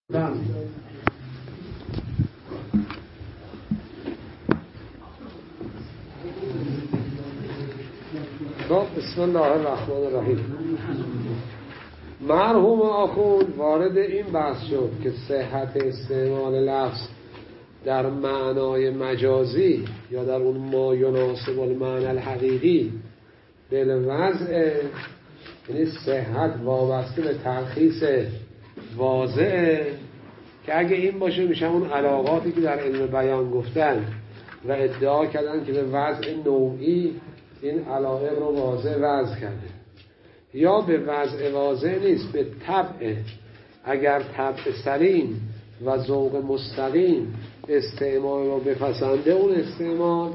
بله. بسم الله الرحمن الرحیم. مرحوم آخوند وارد این بحث شد که صحت استعمال لفظ در معنای مجازی یا در اون ما یناسب المعنی الحقیقی بالوضع، یعنی صحت وابسته به تلخیص واضحه که اگه این باشه میشه اون علاقاتی که در علم بیان گفتن و ادعا کردن که به وضع نوعی این علایق رو واضح وضع کرده، یا به وضع واضح نیست، به طبع. اگر طبع سلیم و ذوق مستقیم استعمال رو بپسنده اون استعمال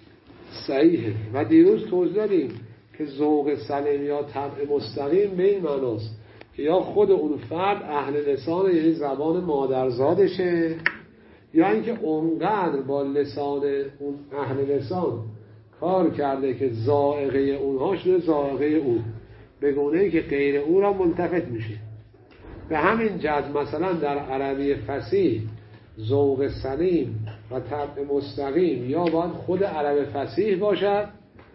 صحیحه. و دیروز توضیح دادیم که ذوق سلیم یا طبع مستقیم به این معناست که یا خود اون فرد اهل لسان، یعنی زبان مادرزادشه، یا اینکه اونقدر با لسان اون اهل لسان کار کرده که ذائقه اونها شده ذائقه او، به گونه‌ای که غیر او را ملتفت میشه. به همین جهت مثلا در عربی فصیح ذوق سلیم و طبع مستقیم یا باید خود عرب فصیح باشد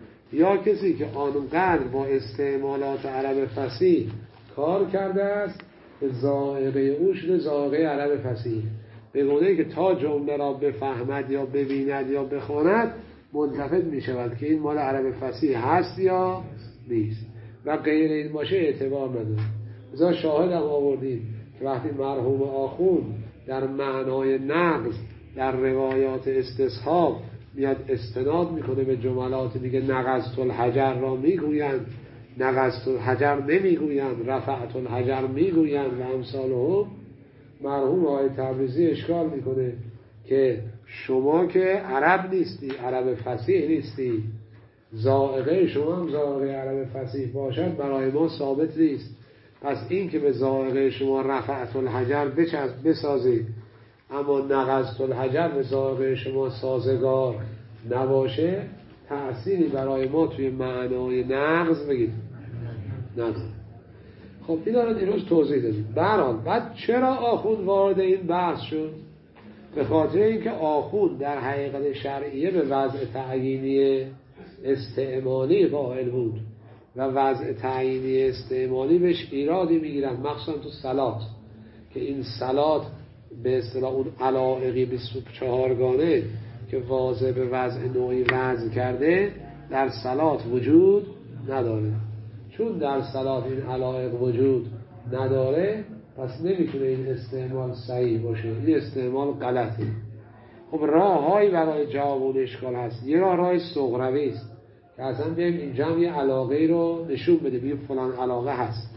یا کسی که آنقدر با استعمالات عرب فصیح کار کرده است که ذائقه او شده ذائقه عرب فصیح، به گونه‌ای که تا جمله را بفهمد یا ببیند یا بخواند ملتفت می شود که این مال عرب فصیح هست یا نیست، و غیر این باشه اعتبار نداره. بذار شاهد هم آوردیم که وقتی مرحوم آخوند در معنای نقض در روایات استصحاب میاد استناد میکنه به جملات دیگه، نقضت الحجر را میگویند، نقضت الحجر نمیگویند، رفعت الحجر میگویند و امثالهم. مرحوم آقای تبریزی اشکال میکنه که شما که عرب نیستی، عرب فصیح نیستی، ذائقه شما هم ذائقه عرب فصیح باشد برای ما ثابت نیست. پس این که به ذائقه شما رفعت الحجر بسازید اما نقضت الحجر به ذائقه شما سازگار نباشه، تأثیری برای ما توی معنای نقض بگید نداره. خب این رو دیروز توضیح دادیم. بعد چرا آخوند وارد این بحث شد؟ به خاطر اینکه آخوند در حقیقت شرعیه به وضع تعیینی استعمالی قائل بود و وضع تعیینی استعمالی بهش ایرادی میگیرن، مخصوصا تو صلات، که این صلات به اصطلاح اون علایقی 24 گانه که واضح به وضع نوعی وضع کرده در صلات وجود نداره. چون در صلات این علایق وجود نداره پس نمیتونه این استعمال صحیح باشه، این استعمال غلطه. خب راههایی برای جواب اون اشکال هست. یه راه صغروی است که اصلا بیم اینجا یه علاقه رو نشون بده، بیم فلان علاقه هست.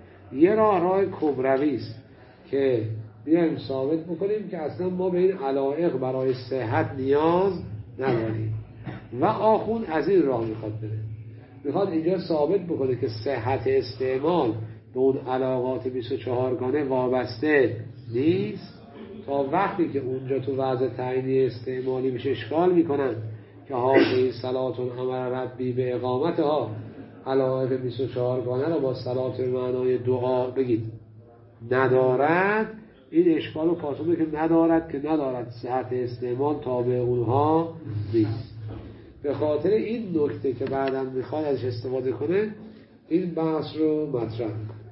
یه راه کبروی است که بیایم ثابت بکنیم که اصلا ما به این علایق برای صحت نیاز نداریم. و آخوند از این راه میخواد بره، میخواد اینجا ثابت بکنه که صحت استعمال به اون علاقات 24 گانه وابسته نیست، تا وقتی که اونجا تو وضع تعیینی استعمالی میشه اشکال میکنن که هاذی صلات امر ربی به اقامتها، علایق 24 گانه رو با صلات معنای دعا بگید ندارد. این اشکال رو پاسخ که ندارد صحت استعمال تابع اونها نیست. به خاطر این نکته که بعداً میخواد ازش استفاده کنه این بحث رو مطرح کنه.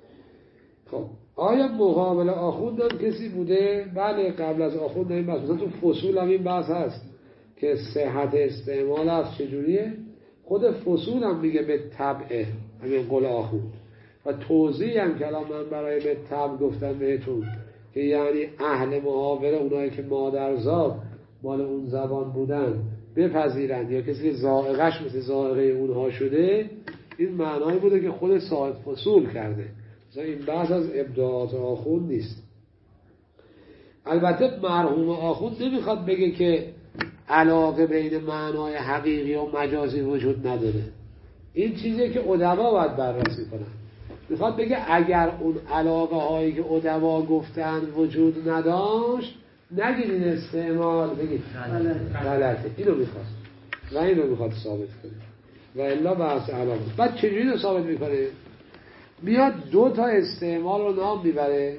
خب آیا مقابل آخوند هم کسی بوده؟ بله، قبل از آخوند این بحث، مثلا تو فصول هم این بحث هست که صحت استعمال هست. چجوریه؟ خود فصول هم میگه به طبعه، همین قول آخوند، و توضیح هم که الان من برای به طبع گفتم بهتون که یعنی اهل محاوره، اونایی که مادرزاد مال اون زبان بودن بپذیرند، یا کسی که ذائقه‌اش مثل ذائقه اونها شده. این معنایی بوده که خود صاحب فصول کرده. مثلا این بحث از ابداعات آخوند نیست. البته مرحوم آخوند نمیخواد بگه که علاقه بین معنای حقیقی و مجازی وجود نداره. این چیزی که ادبا باید بررسی کنن. میخواد بگه اگر اون علاقه هایی که ادبا گفتن وجود نداشت، نگید این استعمال بگید غلطه. اینو میخواد و اینو میخواد ثابت کنه و الا بحث علامه. بعد چجوری رو ثابت میکنه؟ میاد 2 تا استعمال رو نام میبره، 2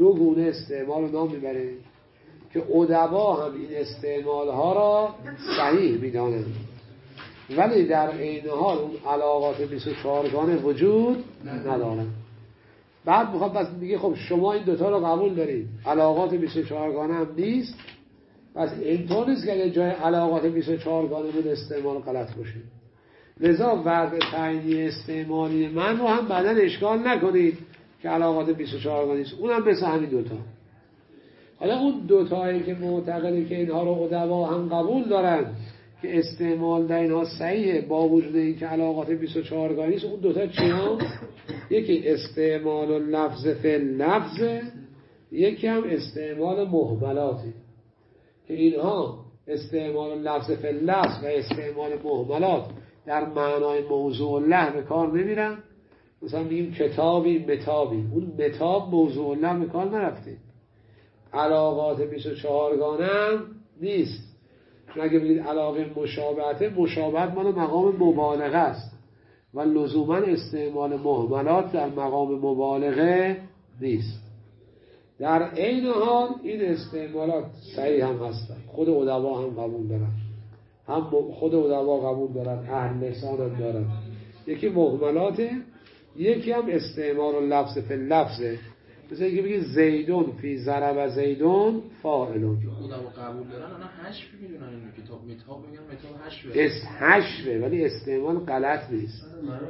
دو گونه استعمال رو نام میبره که ادبا هم این استعمال ها را صحیح میدانند، ولی در عین حال اون علاقات 24 گانه وجود ندارند. بعد میخواد بس میگه خب شما این دوتا رو قبول دارید، علاقات 24 گانه هم نیست، پس اینطور نیست که اگه جای علاقات 24 گانه بود استعمال غلط باشه. لذا وضع تعیینی استعمالی من رو هم بعداً اشکال نکنید که علاقات 24 گانه نیست، اونم مثل همین دوتا. حالا اون دوتایی که معتقده که اینها رو ادبا هم قبول دارن که استعمال در اینها صحیحه با وجود این که علاقات 24 گانه نیست، اون دوتا چی هم؟ یکی استعمال لفظ فی لفظ، یکی هم استعمال مهملاتی که اینها استعمال لفظ فی لفظ و استعمال مهملات در معنای موضوع له به کار نمیرن. مثلا میگیم کتابی متابی، اون متاب موضوع له به کار نرفته. علاقات 24 گانه هم نیست، چون اگه بگید علاقه مشابهته، مشابهت مال مقام مبالغه است و لزوما استعمال مهملات در مقام مبالغه نیست. در عین حال این استعمالات صحیح هم هستن، خود ادبا هم قبول دارن، هم خود ادبا قبول دارن، اهل لسان هم دارن. یکی مهملاته، یکی هم استعمال لفظ فی لفظه. مثلا اینکه بگید زیدون فی ضرب زیدون فاعلون. ادبا قبول دارن، اونا حشو میدونن، این کتاب متاب میگن متاب حشوه ولی استعمال غلط نیست.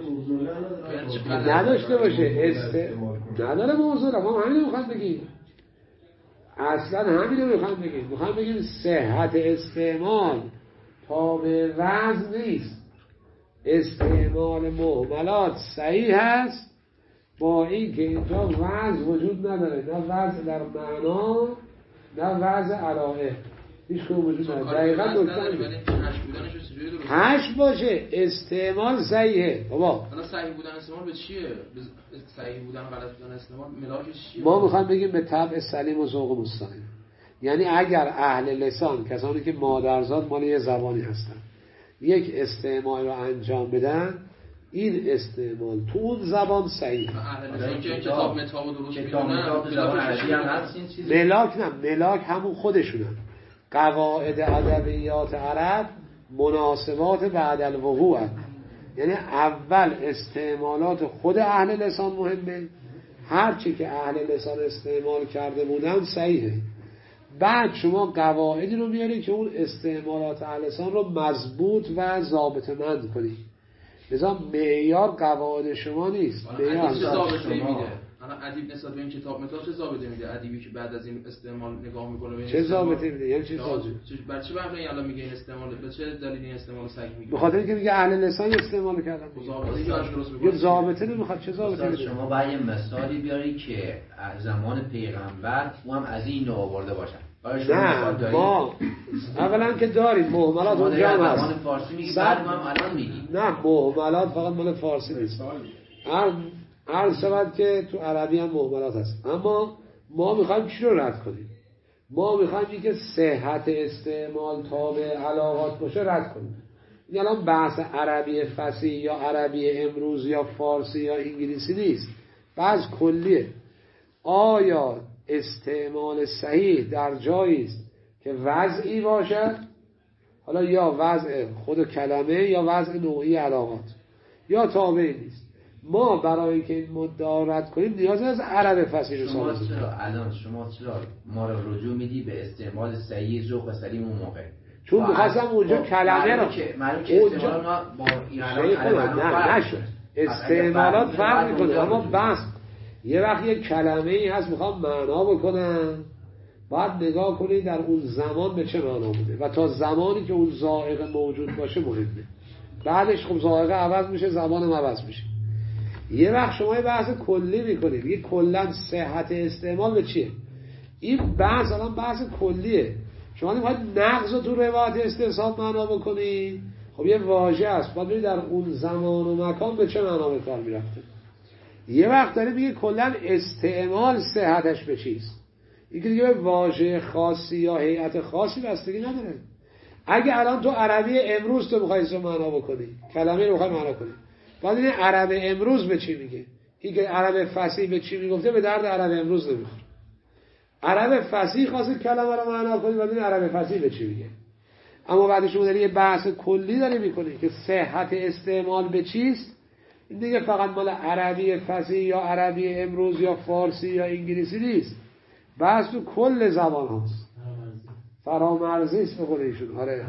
نداشته باشه نداره موضوع را. ما همین میخوام بگیم، اصلا همین رو میخوام بگیم صحت استعمال تا به وزن نیست. استعمال مهملات صحیح هست با این که اینجا وزن وجود نداره، نه وزن در معنا نه وزن علائه، هیچ کنون وجود نداره. دقیقا هش باشه استعمال صحیحه. بابا حالا صحیح بودن استعمال به چیه؟ صحیح بودن غلط بودن استعمال ملاکش چیه؟ ما میخوایم بگیم به طبع سلیم و ذوق مستقیم. یعنی اگر اهل لسان، کسانی که مادرزاد مال یه زبانی هستن، یک استعمال رو انجام بدن، این استعمال تو اون زبان صحیح. اهل لسان که کتاب متاب درست میدونن، ملاک نه، ملاک همون خودشونن. قواعد ادبیات عرب مناسبات بعد الوقوع، یعنی اول استعمالات خود اهل لسان مهمه، هرچی که اهل لسان استعمال کرده بودن صحیحه. بعد شما قواعدی رو میاری که اون استعمالات اهل لسان رو مضبوط و ضابطه مند کنی. لذا معیار قواعد شما نیست، معیار ضابطه میده. حالا ادیب نسبت به این کتاب متاب چه ضابطه میده؟ ادیبی که بعد از این استعمال نگاه میکنه چه ضابطه میده؟ یعنی چه ضابطه؟ برای چه مبنایی الان میگه این استعمال، به چه دلیلی این استعمال صحیح میگه؟ به خاطر اینکه میگه اهل لسان استعمال کردن. ضابطه که درست میگه ضابطه نمیخواد. چه ضابطه میده؟ شما باید یه مثالی بیاری که زمان پیغمبر او هم از این نوع آورده باشه. نه ما اولا که داریم مهملات اونجا هم هست. زمان فارسی میگی، بعد ما الان میگیم نه مهملات فقط مال فارسی نیست. عرض شود که تو عربی هم مهملات هست، اما ما میخوایم چی رو رد کنیم؟ ما میخوایم که صحت استعمال تا به علاقات باشه رد کنیم. این الان بحث عربی فصیح یا عربی امروز یا فارسی یا انگلیسی نیست، بحث کلیه. آیا استعمال صحیح در جایی است که وضعی باشد، حالا یا وضع خود کلمه یا وضع نوعی علاقات، یا تابعی نیست. ما برای اینکه این مدعا رد کنیم نیاز از عرب فصیح رو شما چرا ما رو رجوع میدی به استعمال صحیح ذوق سلیم اون موقع؟ چون می‌خواستم اونجا کلمه رو استعمال ما با نه نشد. استعمالات فرق میکنه، اما بس یه وقت یه کلمه ای هست میخوام معنا بکنم، باید نگاه کنید در اون زمان به چه معنا بوده و تا زمانی که اون ذائقه موجود باشه مهمه. بعدش خب ذائقه عوض میشه، زمان هم عوض میشه. یه وقت شما یه بحث کلی میکنید، یه کلا صحت استعمال به چیه؟ این بحث الان بحث کلیه. شما نمیخواید نقض رو تو روایت استحساب معنا بکنید، خب یه واژه است، باید ببینید در اون زمان و مکان به چه معنا به کار میرفته. یه وقت داره میگه کلا استعمال صحتش به چیست. این که دیگه به واژه خاصی یا هیئت خاصی بستگی نداره. اگه الان تو عربی امروز تو میخوای اسم معنا بکنی، کلمه رو میخوای معنا کنی، باید این عرب امروز به چی میگه. این که عرب فصیح به چی میگفته به درد عرب امروز نمیخوره. عرب فصیح خاصه کلمه رو معنا کنید و ببین عرب فصیح به چی میگه. اما بعد شما داری یه بحث کلی داری میکنی که صحت استعمال به چیست، این دیگه فقط مال عربی فصیح یا عربی امروز یا فارسی یا انگلیسی نیست، بحث تو کل زبان هاست. فرامرزی است به قول ایشون. آره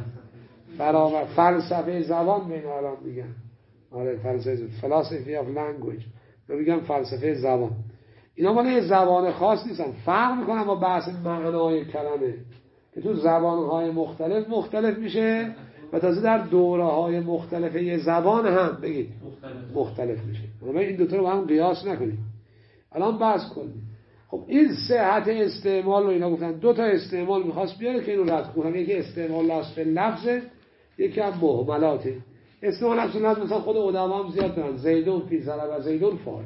فلسفه زبان بین الان میگن. آره philosophy of language رو میگن فلسفه زبان. اینا مال یه زبان خاص نیستن، فرق میکنن با بحث معنای کلمه که تو زبانهای مختلف میشه و تازه در دوره‌های مختلف یه زبان هم بگید مختلف میشه. اما این دوتا رو با هم قیاس نکنید. الان بحث کنید. خب این صحت استعمال رو اینا گفتن، دو تا استعمال میخواست بیاره که اینو رد کنن. یکی استعمال لفظه، یکی هم مهملاته. استعمال لفظ مثلا خود ادما هم زیاد دارن، زیدون فی ضرب و زیدون فاعل.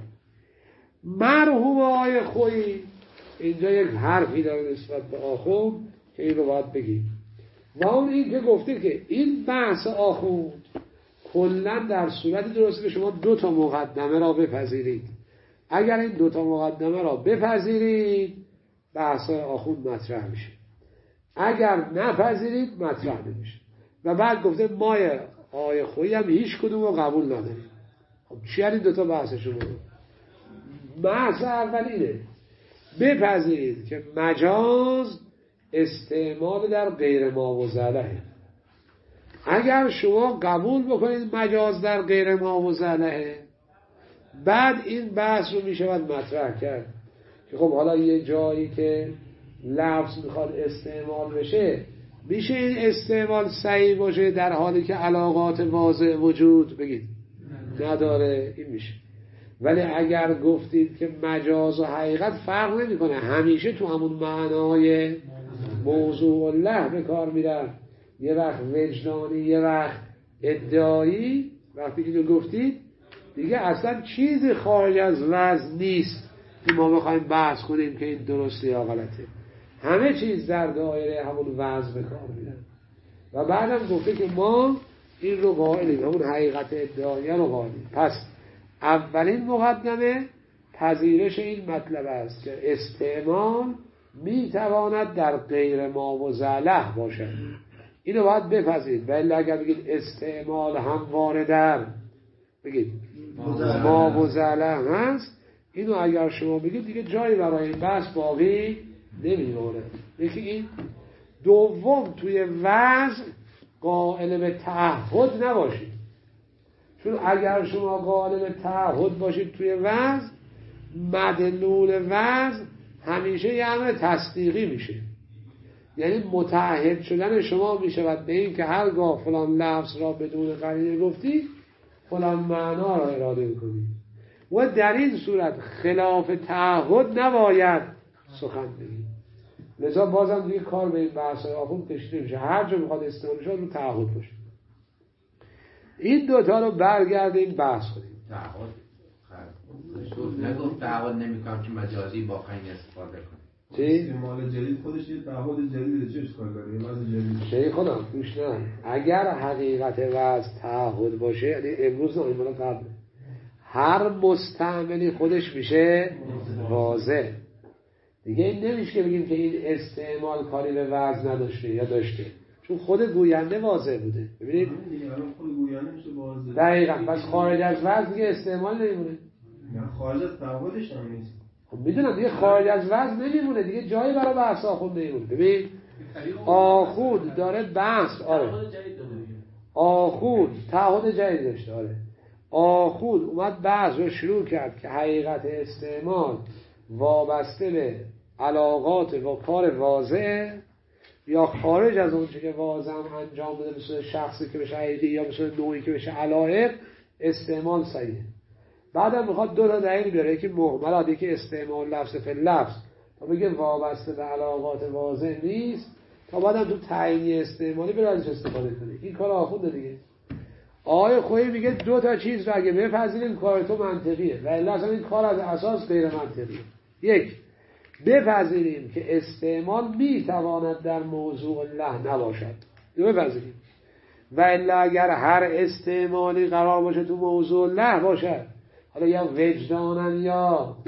مرحوم آقای خویی اینجا یک حرفی داره نسبت به آخوند که این رو باید بگیم. و اون این که گفته که این بحث آخوند کلا در صورت درسته که شما دو تا مقدمه را بپذیرید. اگر این دو تا مقدمه را بپذیرید بحث آخوند مطرح میشه، اگر نپذیرید مطرح نمیشه. و بعد گفته ما آقای خویی هم هیچ کدوم رو قبول نداریم. خب چی این دو تا بحث شما؟ بحث اول اینه بپذیرید که مجاز استعمال در غیر ماوزلهه. اگر شما قبول بکنید مجاز در غیر ماوزلهه، بعد این بحث رو میشود مطرح کرد که خب حالا یه جایی که لفظ میخواد استعمال بشه میشه این استعمال صحیح باشه در حالی که علاقات واضح وجود بگید نداره، این میشه. ولی اگر گفتید که مجاز و حقیقت فرق نمیکنه، همیشه تو همون معنای موضوع الله به کار میرن، یه وقت وجدانی یه وقت ادعایی، وقتی که گفتید دیگه اصلا چیزی خارج از وزن نیست که ما بخوایم بحث کنیم که این درسته یا غلطه. همه چیز در دایره همون وزن به کار میرن. و بعدم گفته که ما این رو قائلیم، همون حقیقت ادعایی رو قائلیم. پس اولین مقدمه پذیرش این مطلب است که استعمال میتواند در غیر ماوزله باشد. اینو باید بپذیرید. ولی اگر بگید استعمال همواره در بگید ماوزله هست، اینو اگر شما بگید دیگه جایی برای این بحث باقی نمیمونه. یکی این. دوم توی وزن قائل به تعهد نباشید، چون اگر شما قائل به تعهد باشید توی وزن، مدلول وزن همیشه یه امر تصدیقی میشه. یعنی متعهد شدن شما میشود به این که هرگاه فلان لفظ را بدون قرینه گفتی فلان معنا را اراده کنید و در این صورت خلاف تعهد نباید سخن بگید. لذا بازم دیگه کار به این بحث آخوند کشیده میشه. هر جا میخواد استعمال شد رو تعهد باشه. این دوتا رو برگردیم بحث کنیم. تعهد نگفت تعهد نمیکنم که مجازی با قرینه استفاده کنم. چی؟ استعمال جدید خودش یه تعهد جدیده، چه اشکال داره؟ یه وضع جدید. شیخ خودم گوش نه. اگر حقیقت وضع تعهد باشه، یعنی امروز نه این مالا قبل، هر مستعملی خودش میشه واضح. دیگه این نمیشه که بگیم که این استعمال کاری به وضع نداشته یا داشته، چون خود گوینده واضح بوده. ببینید خود گوینده میشه واضح. دقیقاً. پس خارج از وضع دیگه استعمال نمیمونه. نه خارج از تعهدش هم نیست. خب میدونم دیگه خارج از وزن نمیمونه، دیگه جایی برای بحث آخوند نمیمونه. ببین آخوند داره بحث، آره آخوند تعهد جدید داشته، آره آخوند اومد بحث رو شروع کرد که حقیقت استعمال وابسته به علاقات و کار واضح یا خارج از اون چه که واضح انجام بده، مثل شخصی که بشه حقیقی یا مثل نوعی که بشه علایق، استعمال صحیحه. بعدم میخواد دو تا دلیل بیاره، یکی مهملات، یکی استعمال لفظ فی لفظ، تا بگه وابسته به علاقات واضح نیست، تا بعدم تو تعیینی استعمالی بره ازش استفاده کنه. این کار آخونده دیگه. آقای خویی میگه دو تا چیز رو اگه بپذیریم کار تو منطقیه، و الا اصلا این کار از اساس غیر منطقیه. یک، بپذیریم که استعمال میتواند در موضوع الله نباشد، بپذیریم. و الا اگر هر استعمالی قرار باشه تو موضوع الله باشد، حالا یا وجدانن یا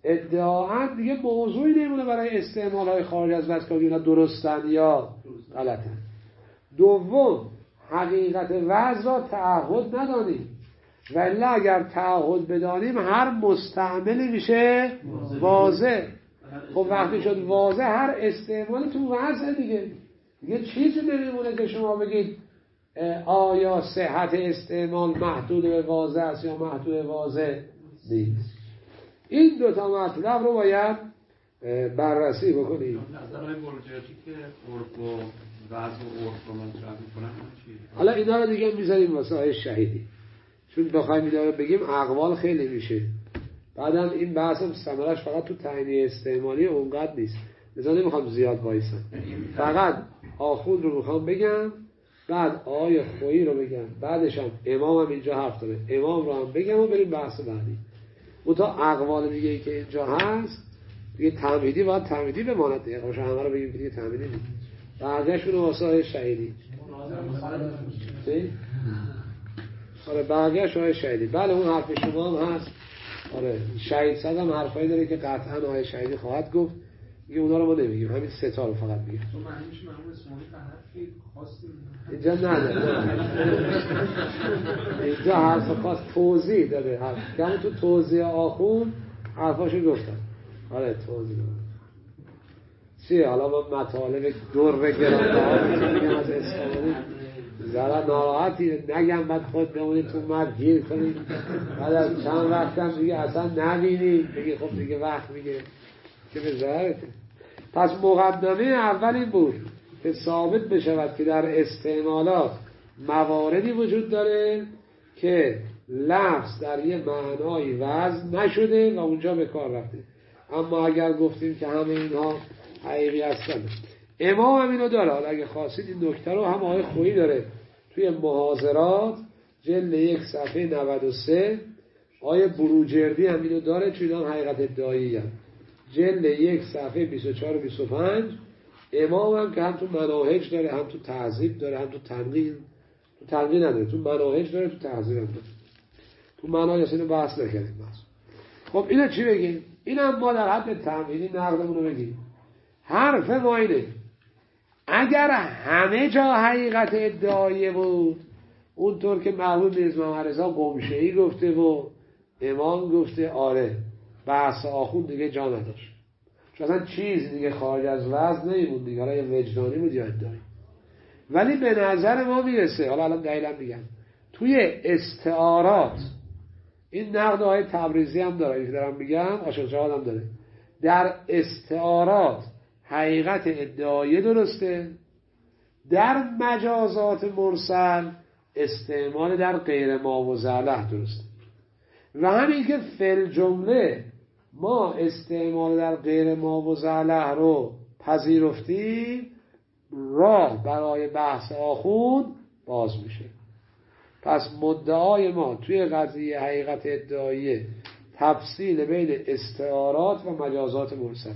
ادعاً دیگه موضوعی نمونه برای استعمال های خارج از وضع که اینا درستن یا غلطن. دوم، حقیقت وضع را تعهد ندانیم، ولی اگر تعهد بدانیم هر مستعملی میشه واضح. خب وقتی شد واضح هر استعمال تو وضع دیگه چیزی نمیمونه که شما بگید آیا صحت استعمال محدود به واضح است یا محدود به واضح نیست. این دوتا مطلب رو باید بررسی بکنیم. نظرهای مرجعاتی که عرف و وضع و عرف رو مطرح میکنن چیه؟ حالا اینا رو دیگه میذاریم واسه آیه شهیدی، چون بخوایم اینا رو بگیم اقوال خیلی میشه. بعدم این بحث هم ثمرش فقط تو تعیین استعمالی اونقدر نیست، لذا نمیخوام زیاد وایسم، فقط آخوند رو میخوام بگم، بعد آیه خویی رو بگم، بعدش هم امام هم اینجا حرف داره، امام رو هم بگم و بریم بحث بعدی. اون تا اقوال دیگه ای که اینجا هست دیگه تمهیدی باید تمهیدی بماند دیگه، خوش همه رو بگیم دیگه تمهیدی نیست. بعدشون واسه آیه شهیدی آره بقیه‌اش آیه شهیدی. بله اون حرف شما هم هست. آره شهید صد هم حرفایی داره که قطعا آیه شهیدی خواهد گفت دیگه، اونا رو ما نمیگیم، همین سه تا رو فقط میگیم. تو معنی میشه معمول اسمانی حرفی خاصی اینجا نداره، اینجا حرف خاص توضیح داده، حرف که همون تو توضیح آخون حرفاشو گفتم. آره توضیح داده چیه؟ حالا من مطالب در گرانبها میگم از اسلامی ذره ناراحتی نگم بعد خود بمونید تو مرد گیر کنید، بعد از چند وقتم دیگه اصلا نبینید بگی خب دیگه وقت میگه که به ضررته. پس مقدمه اول این بود که ثابت بشود که در استعمالات مواردی وجود داره که لفظ در یه معنای وضع نشده و اونجا به کار رفته. اما اگر گفتیم که همه اینها حقیقی هستن، امام هم اینو داره. حالا اگه خواستید این نکته رو هم آقای خویی داره توی محاضرات جلد 1 صفحه 93، آقای بروجردی هم اینو داره چون اینا هم حقیقت ادعایی هم جلد 1 صفحه 24 و 25. امام هم که هم تو مناهج داره، هم تو تهذیب داره، هم تو تنقیح نداره، تو مناهج داره، تو تهذیب هم داره. تو مناهج اینو بحث نکردیم. خب اینو چی بگیم؟ اینم ما در حد تمهیدی نقدمون رو بگیم. حرف ما اینه اگر همه جا حقیقت ادعایی بود، اونطور که مرحوم میرزا محمد رضا قمشه‌ای گفته و امام گفته، آره بحث آخوند دیگه جا نداشت، چون اصلا چیز دیگه خارج از وضع نمیمون دیگه، حالا یه وجدانی بود یا ادعایی. ولی به نظر ما میرسه، حالا الان دلیلم میگم، توی استعارات این نقد های تبریزی هم داره که دارم میگم، عاشق جهاد هم داره، در استعارات حقیقت ادعایی درسته، در مجازات مرسل استعمال در غیر ما و زله درسته. و همین که فل جمله ما استعمال در غیر ما و زله رو پذیرفتیم، راه برای بحث آخوند باز میشه. پس مدعای ما توی قضیه حقیقت ادعایی تفصیل بین استعارات و مجازات مرسله.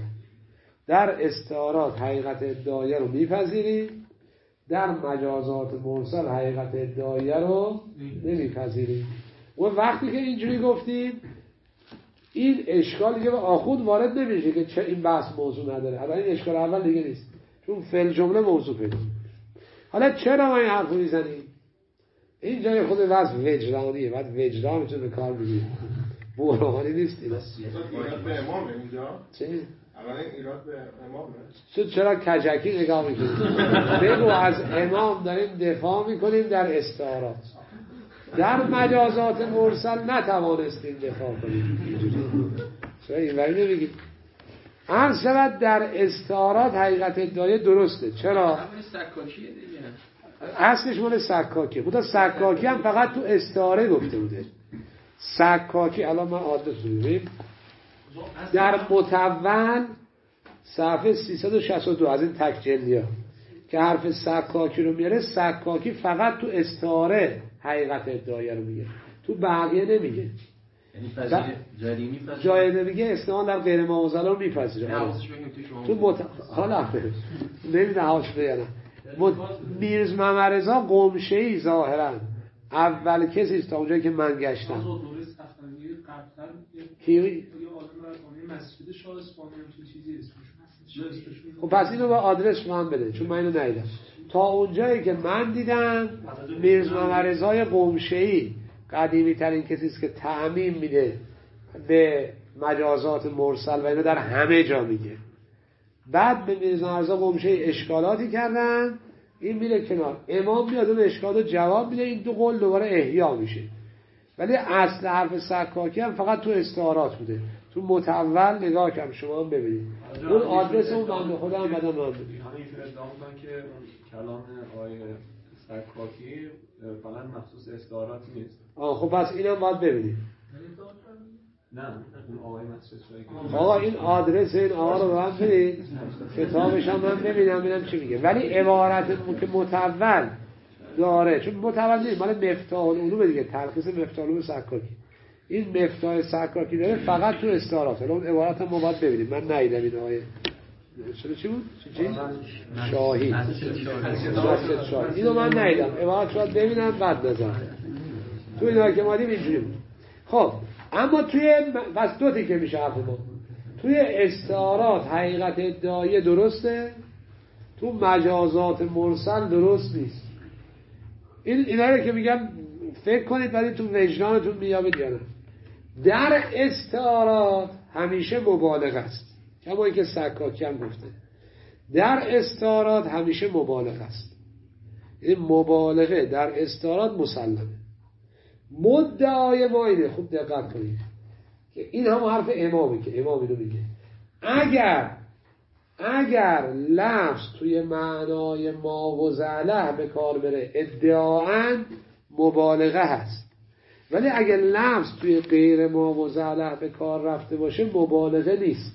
در استعارات حقیقت ادعایی رو میپذیریم، در مجازات مرسل حقیقت ادعایی رو نمیپذیریم. و وقتی که اینجوری گفتیم این اشکال دیگه به آخوند وارد نمیشه که چه این بحث موضوع نداره. حالا این اشکال اول دیگه نیست، چون فعل جمله موضوع پیدا. حالا چرا ما این حرفو میزنیم؟ این جای خود وضع وجدانیه، بعد وجدان میتونه به کار بگیره، برهانی نیست این. ایراد به امامه اینجا؟ چه؟ اولا ایراد به امامه. چرا کجکی نگاه میکنیم؟ بگو از امام داریم دفاع میکنیم در استعارات، در مجازات مرسل نتوانستیم دفاع کنیم. چرا اینوری نمیگیم؟ هر شود در استعارات حقیقت ادعای درسته. چرا؟ همین سکاکیه دیگه، اصلش مال سکاکیه. بودا سکاکی هم فقط تو استعاره گفته بوده. سکاکی الان من عادت ببینیم در متول صفحه 362 از این تک جلدی ها که حرف سکاکی رو میاره، سکاکی فقط تو استعاره حقیقت ادعایی رو میگه، تو بقیه نمیگه. یعنی جای نمیگه استعمال در غیر معوضله رو میپذیره. تو حالا نمیدونه حواش بیانه. میرزا محمد رضا قمشه‌ای ظاهرا اول کسی است تا اونجایی که من گشتم. کی؟ شاه اصفهانی تو چیزی اسمشون خب پس اینو با آدرس من بده، چون من اینو ندیدم. تا اونجایی که من دیدم میرزا رضای قمشه‌ای قدیمی ترین کسی است که تعمیم میده به مجازات مرسل و اینو در همه جا میگه. بعد به میرزا رضا قمشه‌ای اشکالاتی کردن، این میره کنار، امام میاد اون اشکالات جواب میده، این دو قول دوباره احیا میشه. ولی اصل حرف سکاکی هم فقط تو استعارات بوده. تو متول نگاه کنم شما هم ببینید اون آدرس اون بنده خودم بعدم من ببینید همینجور ادعا میکنن که کلام آقای سکاکی فقط مخصوص استعارات نیست. خب پس اینم باید ببینید. نه اون آقای مسجد شایی آقا این آدرس این آقا رو به من بدید، کتابش هم من ببینم چی میگه. ولی عبارت که متول داره، چون متول نیست، مال مفتاح العلوم دیگه، تلخیص مفتاح العلوم سکاکی. این مفتاح سکاکی داره فقط تو استعارات. الان عبارت هم ما باید ببینیم، من ندیدم این آقای چی بود؟ شاهی. مسجد شاهی اینو من ندیدم، عبارت شاید ببینم بعد بزنم. تو اینا که ما دیدیم اینجوری بود. خب اما توی بس دو تیکه میشه حرف ما. توی استعارات حقیقت ادعایی درسته، تو مجازات مرسل درست نیست. اینا رو که میگم فکر کنید ولی تو وجدانتون میاد یا نه. در استعارات همیشه مبالغه است، کما اینکه سکاکی هم گفته در استعارات همیشه مبالغه است. این مبالغه در استعارات مسلمه. مدعای ما اینه، خوب دقت کنید که این هم حرف امامه که امام اینو میگه، اگر لفظ توی معنای ما و زله به کار بره ادعاً مبالغه هست، ولی اگر لفظ توی غیر ما و زله به کار رفته باشه مبالغه نیست.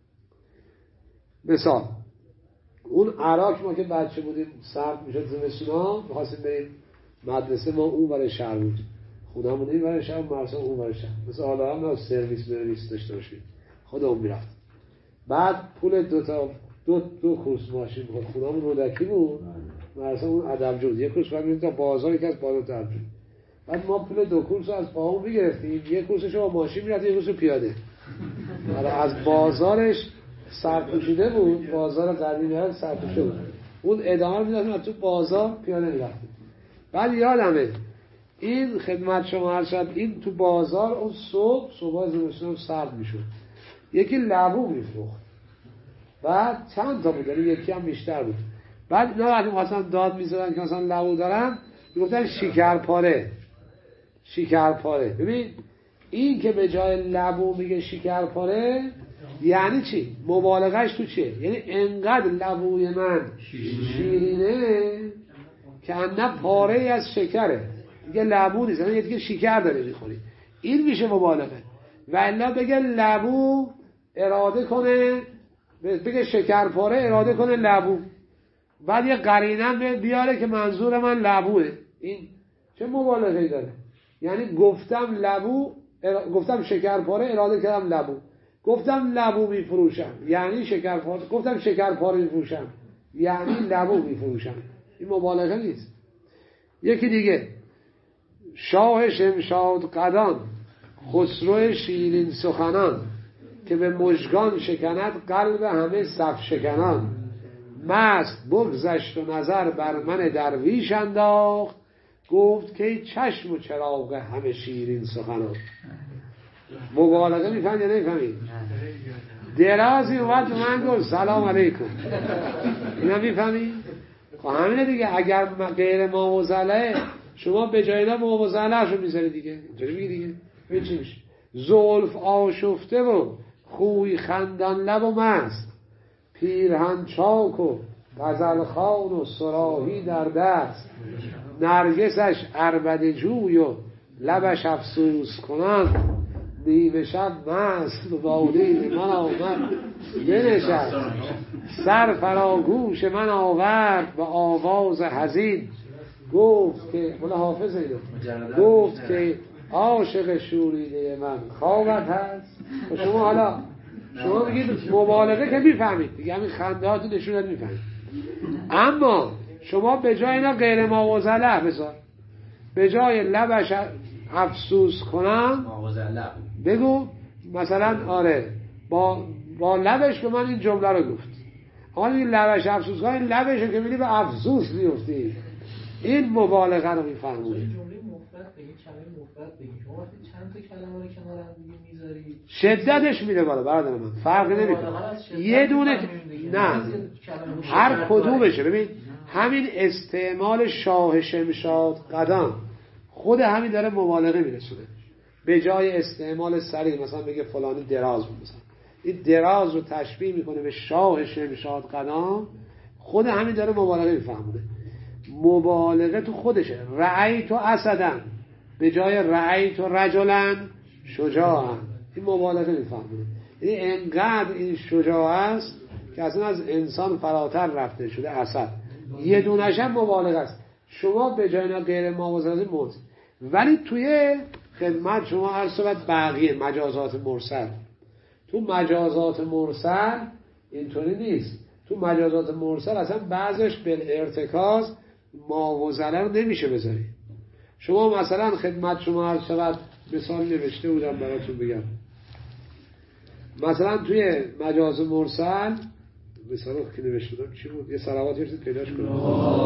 مثال اون عراق ما که بچه بودیم سرد میشد زمستونا می‌خواستیم بریم مدرسه، ما اون ور شهر بود، خودمون این ور شهر، مرسا اون ور شهر، مثل حالا هم سرویس برویس داشته باشیم، خودمون میرفت. بعد پول دو کورس ماشین بود، خودمون رودکی بود، مرسا اون ادبجو بود، یک کورس بعد میریم تا بازار، یکی از بازار ادبجو. بعد ما پول دو کورس از پاهمون میگرفتیم، یک کورسش با ماشین میرفتیم، یک کورس پیاده. از بازارش سرپوشیده بود، بازار قدیمی ها سرپوشیده بود، اون ادامه میدادیم تو بازار پیاده میرفتیم. بعد یادمه این خدمت شما هر شب این تو بازار اون صبح زمستون سرد میشد، یکی لبو میفروخت، بعد چند تا بود، یکی هم بیشتر بود. بعد اینا وقتی مثلا داد میزدن که مثلا لبو دارن میگفتن شکرپاره. ببین این که به جای لبو میگه شکرپاره یعنی چی؟ مبالغهش تو چیه؟ یعنی انقدر لبوی من شیرینه که انه پاره از شکره، دیگه لبو نیست، یعنی دیگه شکر داره میخوری، این میشه مبالغه. و الا بگه لبو اراده کنه، بگه شکرپاره اراده کنه لبو، بعد یه قرینه بیاره که منظور من لبوه، این چه مبالغه‌ای داره؟ یعنی گفتم شکرپاره اراده کردم لبو، گفتم لبو میفروشم یعنی شکرپاره، گفتم شکرپاره میفروشم یعنی لبو میفروشم، این مبالغه نیست. یکی دیگه شاه شمشاد قدان خسرو شیرین سخنان، که به مژگان شکند قلب همه صف شکنان، مست بگذشت و نظر بر من درویش انداخت، گفت که چشم و چراغ همه شیرین سخنان. مبالغه میفهمید یا نمیفهمید؟ درازی اومد و من گفت سلام علیکم، اینا میفهمید؟ خب همینه دیگه. اگر غیر ماوزله شما به جای اینا ماوزله شو میذاری دیگه، اینجوری میگی دیگه. ببین چی میشه؟ زلف آشفته و خوی خندان لب و مست، پیرهن چاک و غزل خوان و صراحی در دست، نرگسش عربده جوی و لبش افسوس کنان، نیمه شب مست و باده من آمد بنشست، سر فراگوش من آورد و آواز حزین، گفت که مولا حافظ ایدو گفت که عاشق شوریده من خوابت هست. و شما میگید مبالغه که میفهمید دیگه، همین خنده ها تو نشونت میفهمید. اما شما به جای اینا غیر ماوزله بذار، به جای لبش افسوس کنم بگو مثلا آره با با لبش به من این جمله رو گفت. اما این لبش افسوسگاه، این لبش رو که میدی به افسوس میفتی. این مبالغه رو میفهمونه. جمله مفرد بگی، کلمه مفرد بگی، شما وقتی چند تا کلمه رو کنار هم دیگه میذاری شدتش میده بالا برادر من، فرقی نمیکنه. یه دونه نه، هر کدومشه. ببین همین استعمال شاه شمشاد قدم خود همین داره مبالغه میرسونه. به جای استعمال سریع مثلا بگه فلانی دراز بود، مثلا این دراز رو تشبیه میکنه به شاه شمشاد قدم، خود همین داره مبالغه میفهمونه. مبالغه تو خودشه. رأیت اسدن به جای رأیت رجلا شجاعا، این مبالغه میفهمونه. یعنی انقدر این شجاع است که اصلا از انسان فراتر رفته شده اسد. یه دونش هم مبالغه است. شما به جای غیر موازنه موت، ولی توی خدمت شما عرض شود بقیه مجازات مرسل، تو مجازات مرسل اینطوری نیست. تو مجازات مرسل اصلا بعضش به ارتکاز ماوزله رو نمیشه بذاری. شما مثلا خدمت شما عرض شود مثال نوشته بودم براتون بگم. مثلا توی مجاز مرسل مثلا که نوشته بودم چی بود؟ یه صلوات یه چیز پیداش کنم.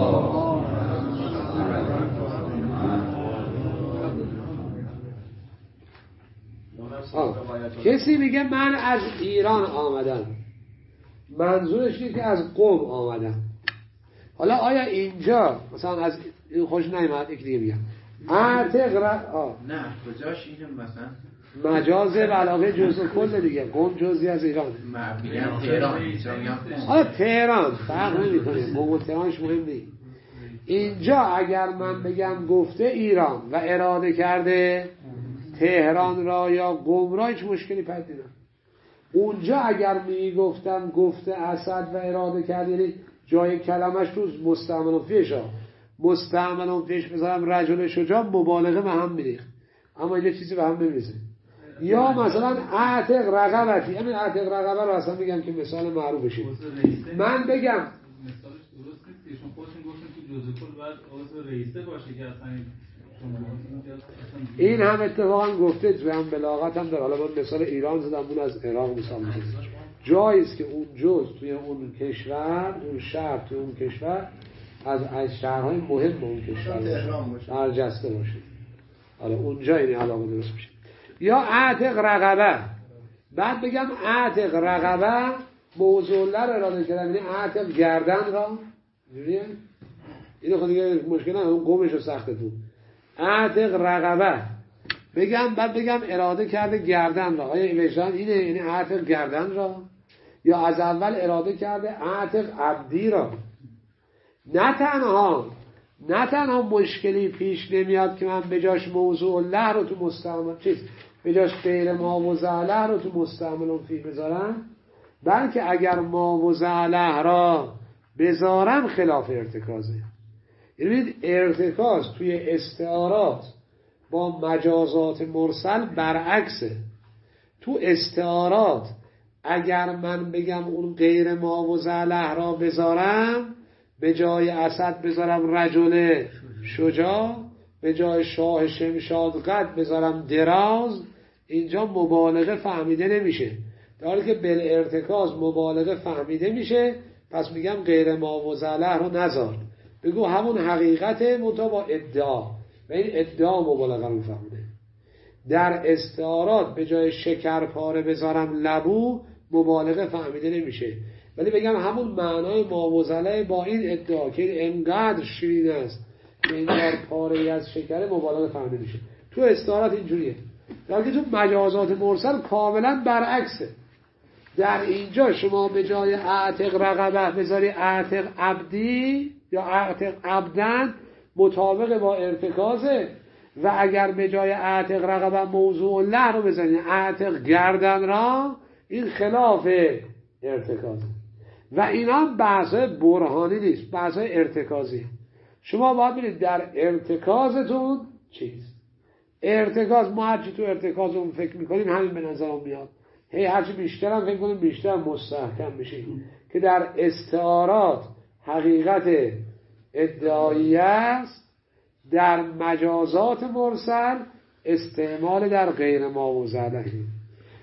کسی میگه من از ایران آمدم، منظورش اینه که از قم آمدم. حالا آیا اینجا مثلا از این خوش نیامد؟ یک دیگه میگم نه کجاش اینه مثلا مجاز به علاقه جزء کل دیگه. قم جزئی از ایران. میگم تهران. حالا تهران فرق نمیکنه، قم و تهرانش مهم نیست. اینجا اگر من بگم گفته ایران و اراده کرده تهران را یا قم را، هیچ مشکلی پیدا نمیشه. اونجا اگر میگفتم گفته اسد و اراده کرده، یعنی جای کلمش تو مستعمل فیش ها، مستعمل فیش بذارم رجل شجاع، مبالغه به هم میریخت. اما اینجا چیزی به هم نمیریزه. یا مثلا اعتق رقبتی، همین اعتق رقبه رو اصلا میگم که مثال معروفشه. من بگم مثالش درست نیست، شما خودتون گفتین تو جزء کل باید عضو رئیسه باشه که اصلا این هم اتفاقا گفته توی هم بلاغت هم داره. حالا من مثال ایران زدم، اون از عراق مثال میزنم. جاییست که اون جز توی اون کشور، اون شهر توی اون کشور از شهرهای مهم اون کشور برجسته باشه. حالا اونجا این علاقه درست میشه. یا اعتق رقبه، بعد بگم اعتق رقبه موضوع لر اراده کردم، یعنی اعتق گردن را. اینو خود دیگه مشکل نه، اون قومش رو سخته تو. اعتق رقبه بگم، بعد بگم اراده کرده گردن را. آیا وجدان اینه؟ یعنی اعتق گردن را، یا از اول اراده کرده اعتق عبدی را. نه تنها مشکلی پیش نمیاد که من به جاش موضوع له رو تو مستعمل به جاش غیر ما و زعله رو تو مستعمل فی بذارم، بلکه اگر ما و زعله را بذارم خلاف ارتکازه. یعنی ارتکاز توی استعارات با مجازات مرسل برعکسه. تو استعارات اگر من بگم اون غیر ما و زعله را بذارم، به جای اسد بذارم رجل شجاع، به جای شاه شمشاد قد بذارم دراز، اینجا مبالغه فهمیده نمیشه. در حالی که بالارتکاز مبالغه فهمیده میشه، پس میگم غیر ما و زعله رو نذار، بگو همون حقیقت منتها با ادعا، و این ادعا مبالغه رو فهمیده. در استعارات به جای شکرپاره بذارم لبو، مبالغه فهمیده نمیشه، ولی بگم همون معنای ماوزله با این ادعا که انقدر شیرین است که این پاره از شکر، مبالغه فهمیده میشه. تو استعارات اینجوریه، در که تو مجازات مرسل کاملا برعکسه. در اینجا شما به جای اعتق رقبه بذاری اعتق عبدی یا اعتق عبدن، مطابق با ارتکازه. و اگر به جای اعتق رقبه موضوع له رو بزنی اعتق گردن را، این خلاف ارتکازه. و اینا بحثای برهانی نیست، بحثای ارتکازی. شما باید ببینید در ارتکازتون چیست. ارتکاز، ما هرچی تو ارتکازمون فکر میکنیم همین به نظرم میاد. هرچی بیشتر هم فکر کنیم بیشتر مستحکم میشیم که در استعارات حقیقت ادعایی است، در مجازات مرسل استعمال در غیر ما و زعله.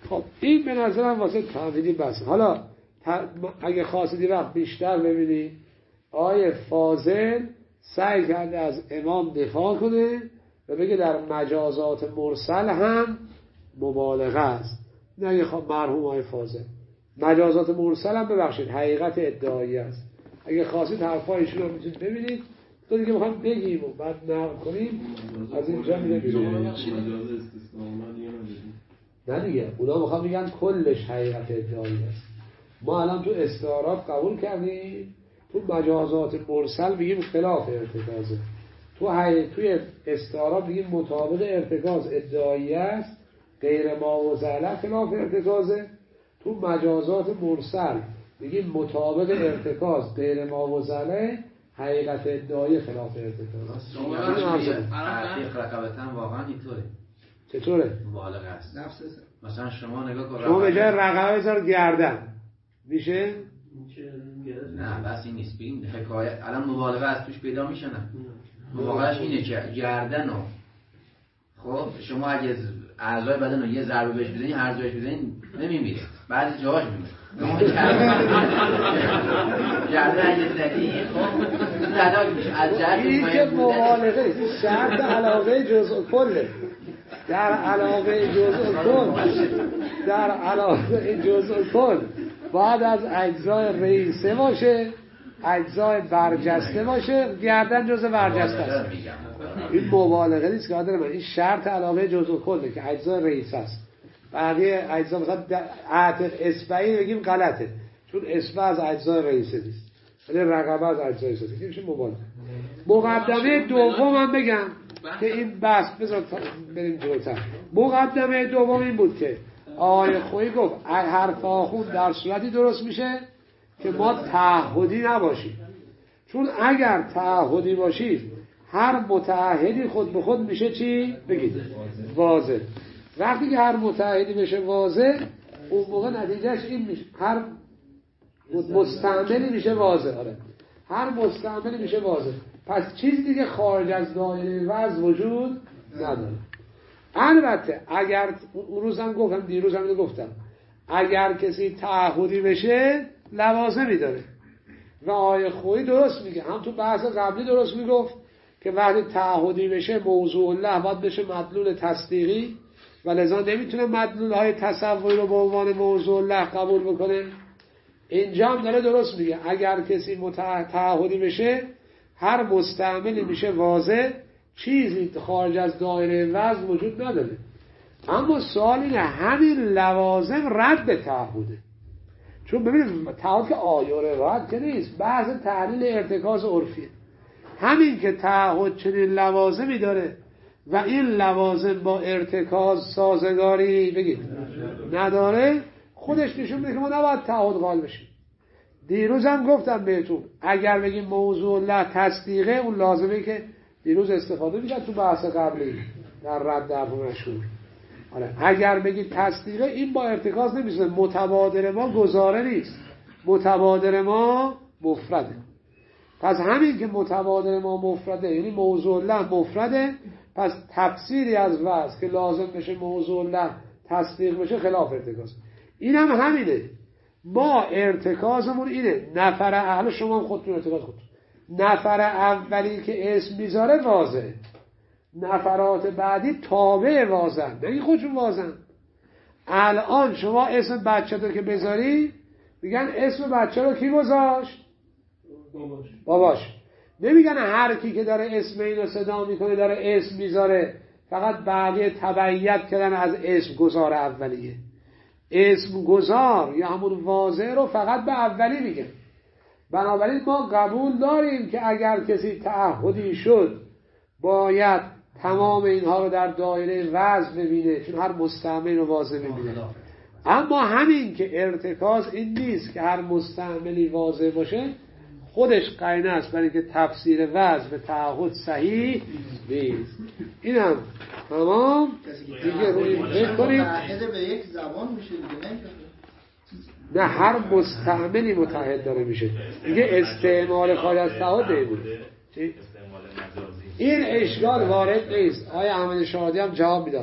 خب این به نظرم واسه تعبیدی بس. حالا اگه خواستید وقت بیشتر ببینید آیه فاضل سعی کرده از امام دفاع کنه و بگه در مجازات مرسل هم مبالغه است. نه اگه مرحوم آیه فاضل مجازات مرسل هم ببخشید حقیقت ادعایی است. اگه خواستید حرفایشون رو میتونید ببینید. تو دیگه میخوام بگیم و بعد نقل کنیم از اینجا میره بیرون. نه دیگه اونا میخوام بگن کلش حقیقت ادعایی است. ما الان تو استعارات قبول کردیم، تو مجازات مرسل میگیم خلاف ارتکازه. توی استعارات میگیم مطابق ارتکاز ادعایی است، غیر ما و زعله خلاف ارتکازه. تو مجازات مرسل میگیم مطابق ارتکاز غیر ما و زعله حقیقت ادعایی خلاف ارتکاز. تحقیق رقبتن واقعا اینطوره. چطوره؟ مبالغه است. مثلا شما نگاه کن، شما به جای رقبه بذار گردن میشه؟ نه بس این نیست. این حکایت الان مبالغه از توش پیدا میشه. نه واقعاش اینه که گردن رو خب شما اگه اعضای بدن رو یه ضربه بهش بزنی هر جایش بزنی نمیمیره، بعضی جاهاش میمیره. گردن اگه زدی خب زداک میشه از جهت این که مبالغه شرط علاقه جزء کله. در علاقه جزء کل باید از اجزای رئیسه باشه، اجزای برجسته باشه، گردن جزء برجسته است. این مبالغه نیست که آدم من، این شرط علاقه جزء کله که اجزای رئیسه است. بقیه اجزا مثلا عاطف اصبعی بگیم غلطه چون اصبع از اجزای رئیسه نیست، ولی رقبه از اجزای رئیسه است. میشه مبالغه. مقدمه دوم هم بگم که این بحث بذار بریم جلوتر. مقدمه دوم این بود که آقای خویی گفت حرف آخوند در صورتی درست میشه که ما تعهدی نباشیم، چون اگر تعهدی باشید هر متعهدی خود به خود میشه چی؟ بگید واضح. وقتی که هر متعهدی بشه واضح اون موقع نتیجهش این میشه هر مستعملی میشه واضح. آره هر مستعملی میشه واضح. پس چیز دیگه خارج از دایره وضع وجود نداره. البته اگر اون روزم گفتم دیروزم گفتم اگر کسی تعهدی بشه لوازمی داره و آیه خویی درست میگه، هم تو بحث قبلی درست میگفت که وقتی تعهدی بشه موضوع الله باید بشه مدلول تصدیقی و لذا نمیتونه مدلول های تصوری رو به عنوان موضوع الله قبول بکنه. اینجا هم داره درست میگه اگر کسی تعهدی بشه هر مستعملی میشه واضح، چیزی خارج از دایره وضع وجود نداره. اما سوال اینه همین لوازم رد به تعهده، چون ببینید تعهد که آیه روایت که نیست، بحث تحلیل ارتکاز عرفیه. همین که تعهد چنین لوازمی داره و این لوازم با ارتکاز سازگاری بگید نداره، خودش نشون میده که ما نباید تعهد قائل بشیم. دیروزم گفتم بهتون اگر بگیم موضوع الله تصدیقه اون لازمه که دیروز استفاده می‌کرد تو بحث قبلی در رد در مشهور. آره اگر بگید تصدیقه این با ارتکاز نمیشه، متبادر ما گزاره نیست، متبادر ما مفرده. پس همین که متبادر ما مفرده یعنی موضوع الله مفرده، پس تفسیری از وضع که لازم بشه موضوع الله تصدیق بشه خلاف ارتکاز. این هم همینه، ما ارتکازمون اینه. نفر اهل شما خودتون ارتکاز خودتون، نفر اولی که اسم میذاره واضحه، نفرات بعدی تابع واضحن، نه خودشون واضحن. الان شما اسم بچه رو که بذاری میگن اسم بچه رو کی گذاشت؟ باباش. نمیگن هر کی که داره اسم اینو صدا میکنه داره اسم میذاره، فقط بقیه تبعیت کردن از اسم گذار اولیه. اسم گذار یا همون واضح رو فقط به اولی میگن. بنابراین ما قبول داریم که اگر کسی تعهدی شد باید تمام اینها رو در دایره وضع ببینه، چون هر مستعمل رو واضح ببینه. اما همین که ارتکاز این نیست که هر مستعملی واضح باشه خودش قرینه است برای که تفسیر وضع به تعهد صحیح نیست. اینم تمام دیگه روی فکر کنیم. متعهد به یک زبان میشه دیگه، نه هر مستعملی متعهد داره میشه دیگه. استعمال خارج از تعهد نمیده. این اشکال وارد نیست. آیا احمد شهادی هم جواب میداد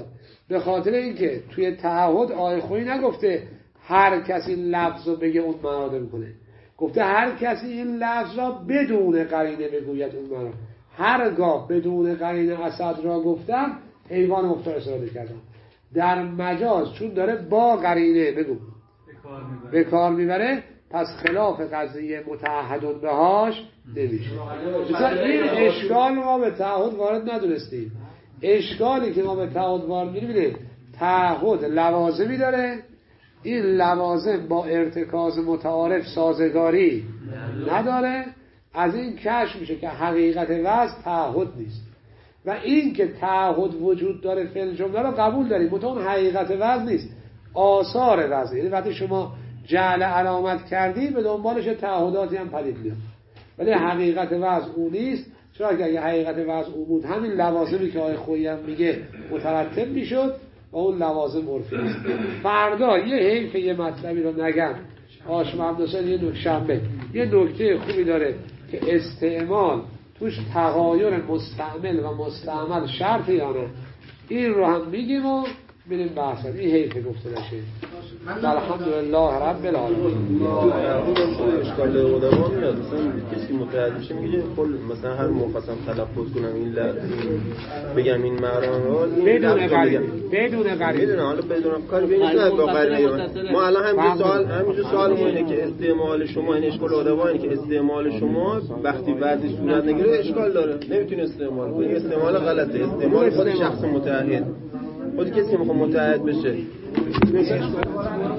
به خاطر اینکه توی تعهد آیه خویی نگفته هر کسی لفظ رو بگه اون معنا میکنه، گفته هر کسی این لفظ را بدون قرینه بگوید اون معنا. هرگاه بدون قرینه اسد را گفتم حیوان مختار استفاده کردم. در مجاز چون داره با قرینه بگو به کار میبره، پس خلاف قضیه متعهدون بهاش نمیشه. مثلا این اشکال ما به تعهد وارد ندونستیم. اشکالی که ما به تعهد وارد می‌بینیم، تعهد لوازمی داره، این لوازم با ارتکاز متعارف سازگاری نداره، از این کشف میشه که حقیقت وضع تعهد نیست. و این که تعهد وجود داره فعل جمله رو قبول داریم، منتها اون حقیقت وضع نیست، آثار وضع. یعنی وقتی شما جعل علامت کردی به دنبالش تعهداتی هم پدید میاد، ولی حقیقت وضع اون نیست. چرا که اگه حقیقت وضع اون بود همین لوازمی که آیه خویی هم میگه مترتب میشد و اون لوازم عرفی است. فردا یه حیف یه مطلبی رو نگم، هاشم عبدالحسین یه شنبه یه نکته خوبی داره که استعمال توش تغایر مستعمل و مستعمل شرط یا نه، این رو هم میگیم و بریم بحث. این حیف گفته نشه. الحمدلله رب العالمین. اشکال ادبا میاد، مثلا کسی متعهد میشه میگه کل مثلا هر مفصل تلفظ کنم این بگم این معنا رو بدون قرینه حالا بدون کاری بینه با قرینه. ما الان همینجور سوالمون اینه که استعمال شما، این اشکال ادبا اینه که استعمال شما وقتی وضعی صورت نگیره اشکال داره، نمیتونه استعمال کنی. استعمال غلطه، استعمال خود شخص متعهد. خود کسی میخواد متعهد بشه